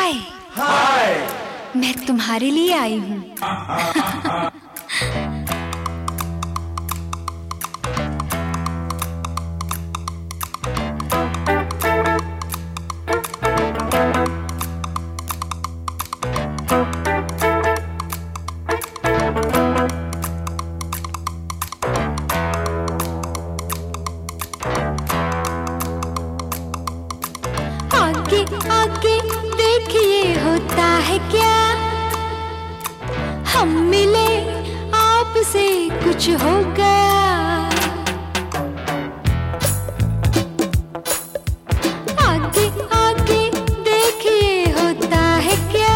हाय, मैं तुम्हारे लिए आई हूँ। आगे आगे देखिए होता है क्या, हम मिले आपसे कुछ हो गया। आगे आगे देखिए होता है क्या,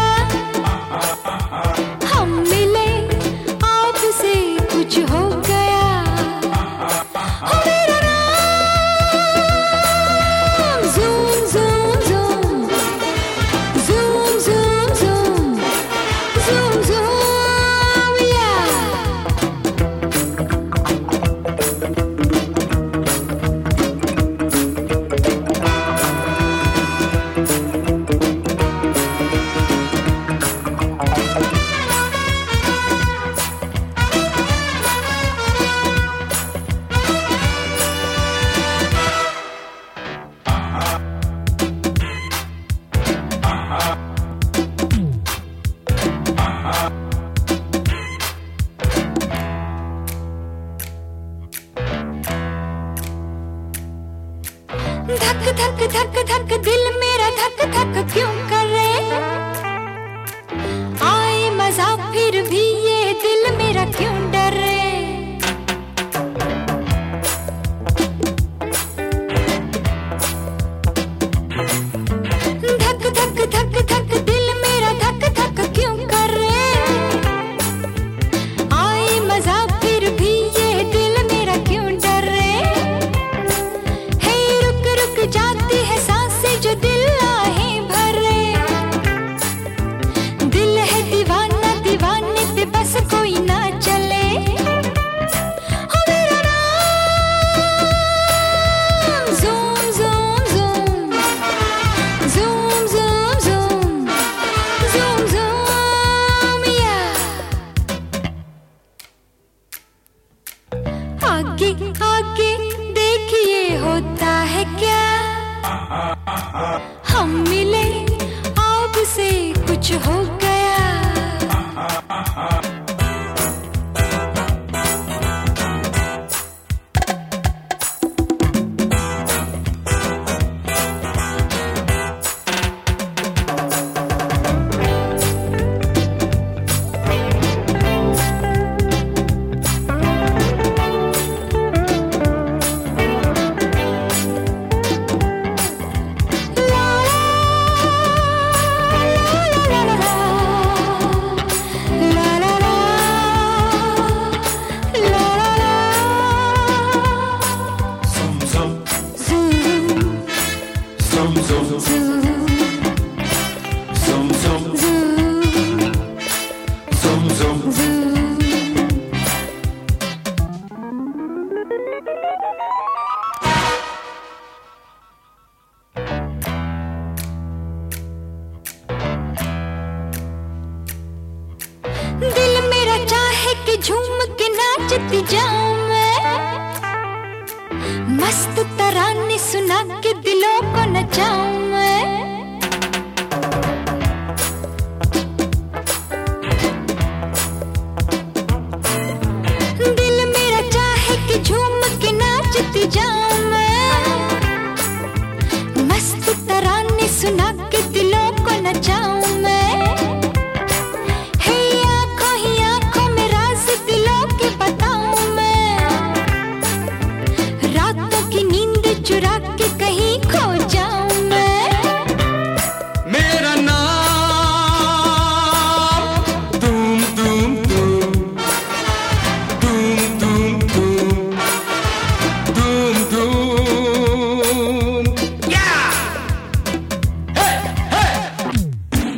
हम मिले आपसे कुछ हो गया। हो मेरा नाम zoom zoom zoom, zoom zoom zoom, zoom zoom या। धक धक धक धक दिल मेरा धक धक क्यों करे, आए मजा फिर भी ये दिल मेरा क्यों डरे। धक धक धक धक दिल मेरा धक धक क्यों करे, आए मजा फिर भी ये दिल मेरा क्यों डरे। हे रुक रुक जाती है सांसें जो दिल आहें भरे, दिल है दीवाना दीवाने पे बस कोई ना चले। हो मेरा नाम zoom zoom zoom, zoom zoom zoom, zoom zoom या। आगे आगे देखिए होता है क्या, हम मिले आपसे कुछ हो गया। दिल मेरा चाहे कि झूम के नाचती जाऊं मैं, मस्त तराने सुना के दिलों को नचाऊं मैं। दिल मेरा चाहे कि झूम के नाचती जाऊं मैं, मस्त तराने सुना के दिलों को नचाऊं मैं। चुरा के कहीं खो जाऊं मैं। मेरा नाम तुम तुम तुम, तुम तुम तुम, तुम तुम या। हे हे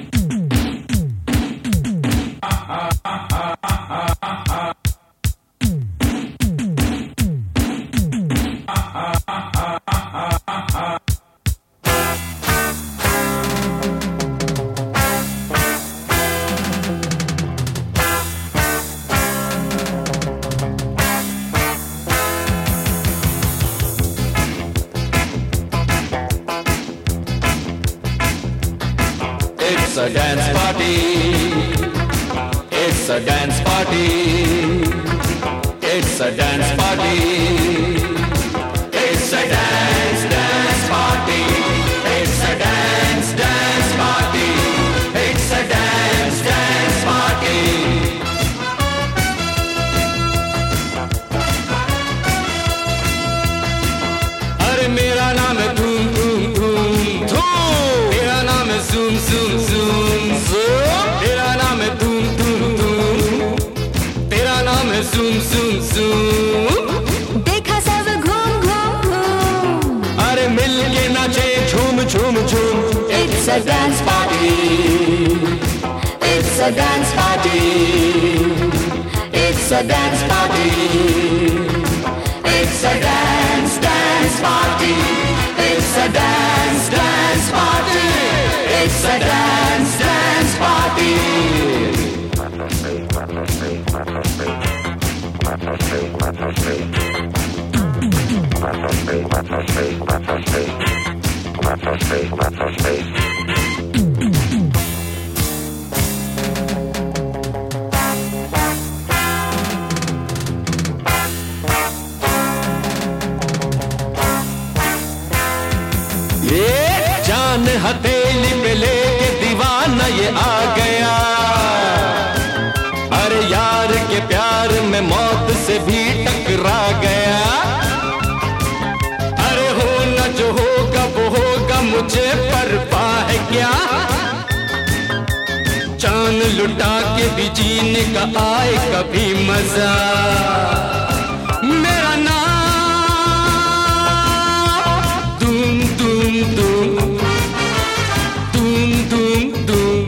It's a dance party. It's a dance party. It's a dance party. It's a dance party. It's a dance party. It's a dance party. अरे मेरा नाम है धूम धूम धूम धूम, तेरा नाम है zoom zoom zoom zoom, तेरा नाम है धूम धूम धूम, तेरा नाम है zoom zoom zoom। देखा सब घूम घूम घूम, अरे मिल के नाचे झूम झूम झूम। It's a dance party. It's a dance party. It's a dance party. It's a dance party. It's a dance party. It's a dance party. ये जान हथेली पे लेके दीवाना ये आ गया। अरे यार के प्यार में मौत से भी टकरा गया। अरे होना जो होगा वो होगा, मुझे परवाह है क्या। जान लुटा के भी जीने का आए कभी मजा। मेरा नाम धूम धूम धूम धूम धूम धूम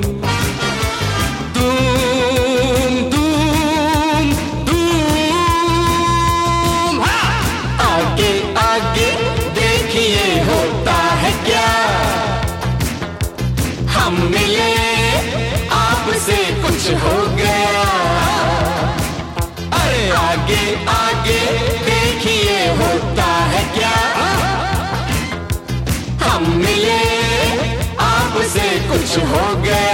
धूम धूम धूम। आगे आगे देखिए होता है क्या। हम मिले आपसे कुछ हो गया। अरे आगे आगे देखिए होता है क्या। हम मिले आपसे कुछ हो गया।